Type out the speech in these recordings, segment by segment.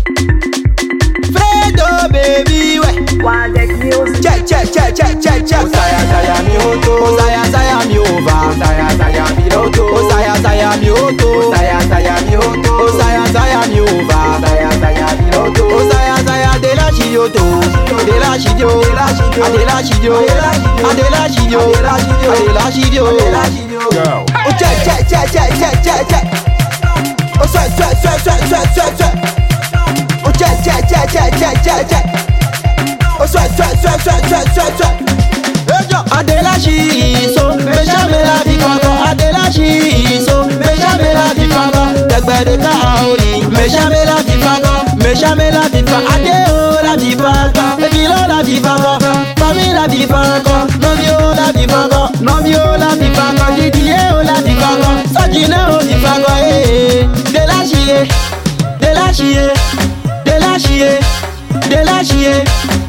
Fredo baby we. One deck music. Check. Osaya mi oto. Osaya mi over. Osaya mi oto. Osaya mi oto. Osaya mi oto. Osaya mi over. Osaya mi oto. Osaya de la chioto. De la chidio. De la chidio. De la chidio. De la chidio. Oh check. Oh sweat. Oh check. Oh sweat. Adela Chiso, mais jamais la vie papa. Adela Chiso, mais jamais la vie papa. Degbe de kaori, mais jamais la vie papa. Mais jamais la vie papa. Adeo la vie papa. Evilo la vie papa. Famille la vie papa. Novio la vie papa. Novio la vie papa. Didier la vie papa. Sajina la vie papa. De la chier, de la chier, de la chier, de la chier.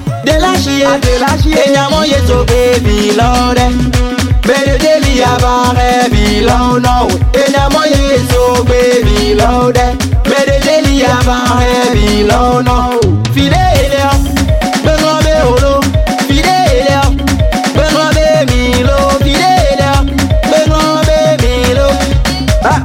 Enyamo yeso baby lord. Bede deli abare below no. Enyamo yeso baby lord. Bede deli abare below no. Fidele, bengobe olo. Fidele, bengobe milo. Fidele, bengobe milo. Ah.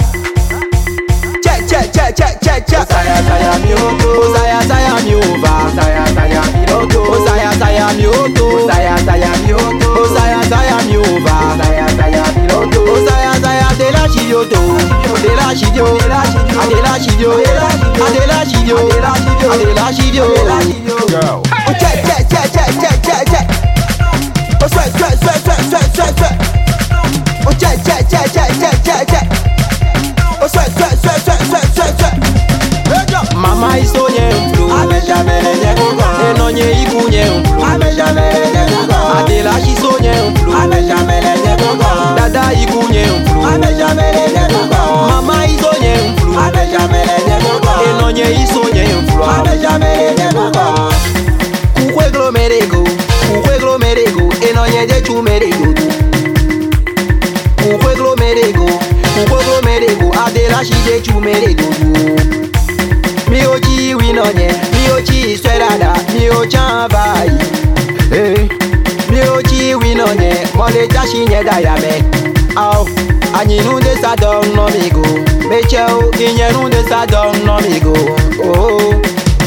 Check. Osaya mi oto. Osaya mi over. Osaya mi oto. Osaya mi oto. Osaya mi oto. Osaya mi over. Osaya mi oto. Osaya de la chioto. De la chidio. De la chidio. De la chidio. De la chidio. Oh check. Oh sweat. Oh check. Oh sweat. Mama isonye mflu amejamele nyegoga enonye ikunye mflu amejamele nyegoga Adela chisonye mflu amejamele nyegoga dada ikunye mflu amejamele nyegoga mama isonye mflu amejamele nyegoga enonye isonye mflu amejamele nyegoga kukweglo merego enonye de chumerego kukweglo merego Adela chide chumerego mi oji winonye, mi oji swerada, mi ojan vai. Mi oji winonye, mole jashi nye dayame. Aw, anyinu de sadong no migo. Mecheo, inyenu de sadong no migo. Oh,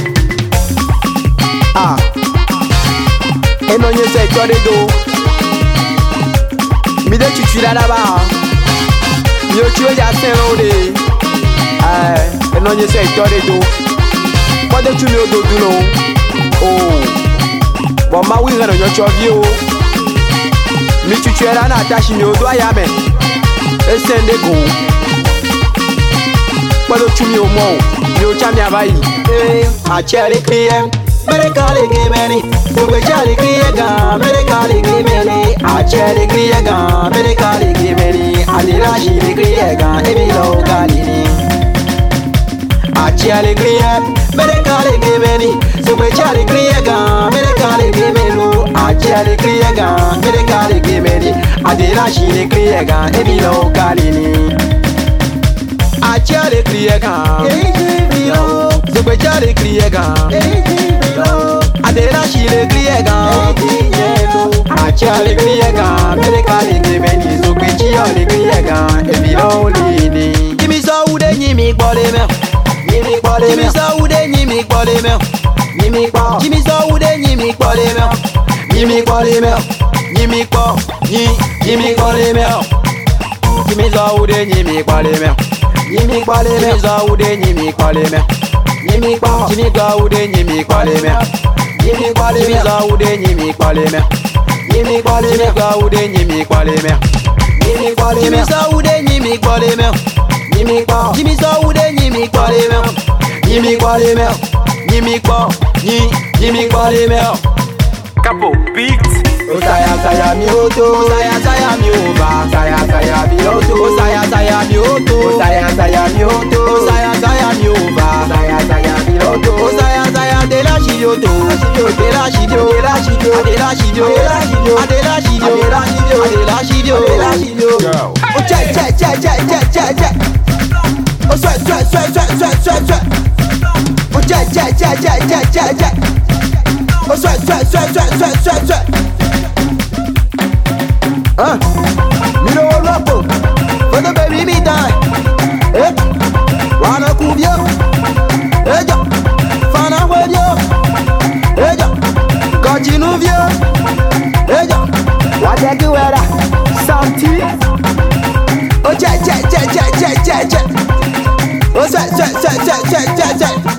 ah, enonye se kore do. Mi de chuchu la ba. Mi oji oja se ode. Enonye se kore do. Pode tu mi odo duno. Oh. Bon ma wi reno yo chovie o. Mi chuchuera na tashi mi odo ayame. Esende go. Pode tu mi o mo. Mi o chami abai. A chere kriye. Mere kale gemeni. Ogbe chere kriye ga. Mere kale gemeni. A chere kriye ga. Mere kale gemeni. Adela shi kriye ga. Ebi lo galini. Achi alegria, mere kale gemeni. Sube chale kriye ga, mere kale gemelu. Achi alegria ga, mere kale gemeni. Adela shine kriye ga, ebi lo kalini. Achi alegria ga, ebi lo. Sube chale kriye ga, ebi lo. Adela shine kriye ga, ebi lo. Achi alegria ga, mere kale gemeni. Sube chale kriye ga, ebi lo lini. Kimi so ude nyimi gbole me. Jimmy so ude nyimi kwale me. Jimmy so ude nyimi kwale me. Nyimi kwale me. Nyimi kwa nyimi kwale me. Jimmy so ude nyimi kwale me. Nyimi kwale me. Jimmy so ude nyimi kwale me. Nyimi kwa Jimmy so ude nyimi kwale me. Nyimi kwale Jimmy so ude nyimi kwale me. Nyimi kwale Jimmy so ude nyimi kwale me. Nyimi kwale Jimmy so ude nyimi kwale me. Nyimi kwa Jimmy so ude nyimi kwale me. Nyimi kwale me, nyimi kwa, nyimi kwale me. Capo Beats. Osaya mi oto, osaya mi over, osaya mi oto, osaya mi oto, osaya mi oto, osaya mi over, osaya mi oto, osaya de la chioto, de la chidio, de la chidio, de la chidio, de la chidio, de la chidio, de la chidio, de la chidio. Oh check. Oh sweat. Oh check. Oh, sweat. Me no rap for the baby me die. Eh? Wanna cool you? Eh, ja. Fana with you? Eh, ja. Continue you? Eh, ja. What you do with that? Something? Oh, ja. Oh, sweat.